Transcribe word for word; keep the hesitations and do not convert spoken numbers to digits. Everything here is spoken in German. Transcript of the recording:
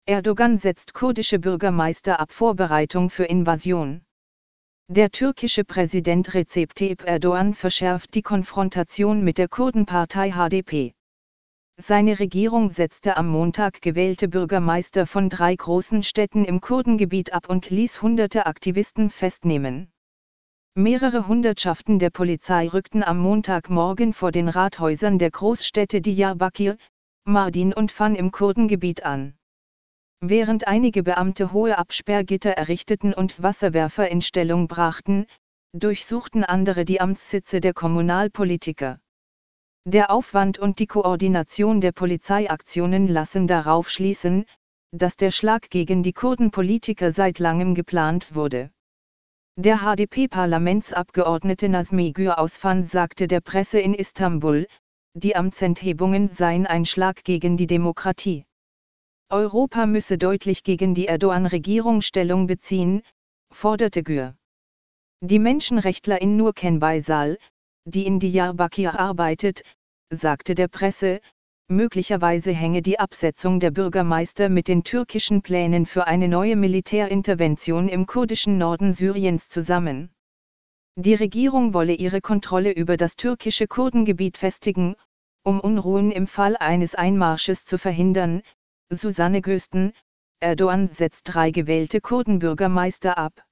Erdogan setzt kurdische Bürgermeister ab, Vorbereitung für Invasion. Der türkische Präsident Recep Tayyip Erdogan verschärft die Konfrontation mit der Kurdenpartei H D P. Seine Regierung setzte am Montag gewählte Bürgermeister von drei großen Städten im Kurdengebiet ab und ließ hunderte Aktivisten festnehmen. Mehrere Hundertschaften der Polizei rückten am Montagmorgen vor den Rathäusern der Großstädte Diyarbakır, Mardin und Van im Kurdengebiet an. Während einige Beamte hohe Absperrgitter errichteten und Wasserwerfer in Stellung brachten, durchsuchten andere die Amtssitze der Kommunalpolitiker. Der Aufwand und die Koordination der Polizeiaktionen lassen darauf schließen, dass der Schlag gegen die Kurdenpolitiker seit langem geplant wurde. Der H D P-Parlamentsabgeordnete Nazmi Gür aus Van sagte der Presse in Istanbul, die Amtsenthebungen seien ein Schlag gegen die Demokratie. Europa müsse deutlich gegen die Erdogan-Regierung Stellung beziehen, forderte Gür. Die Menschenrechtlerin Nurken Baysal, die in Diyarbakır arbeitet, sagte der Presse, möglicherweise hänge die Absetzung der Bürgermeister mit den türkischen Plänen für eine neue Militärintervention im kurdischen Norden Syriens zusammen. Die Regierung wolle ihre Kontrolle über das türkische Kurdengebiet festigen, um Unruhen im Fall eines Einmarsches zu verhindern. Susanne Gösten, Erdogan setzt drei gewählte Kurdenbürgermeister ab.